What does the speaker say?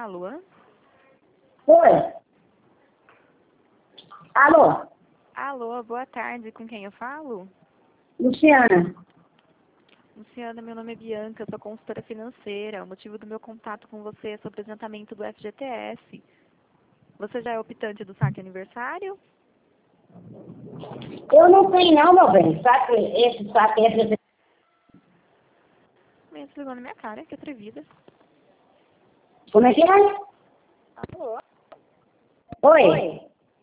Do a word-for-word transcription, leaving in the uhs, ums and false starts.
a Luan? Oi. Alô? Alô, boa tarde. Com quem eu falo? Luciana. Luciana, meu nome é Bianca, eu sou consultora financeira. O motivo do meu contato com você é sobre o adiantamento do F G T S. Você já é optante do saque aniversário? Eu não sei não, meu bem. Sabe esse saque é... Meio desligou na minha cara, que atrevida. Como é que é? Alô? Oi.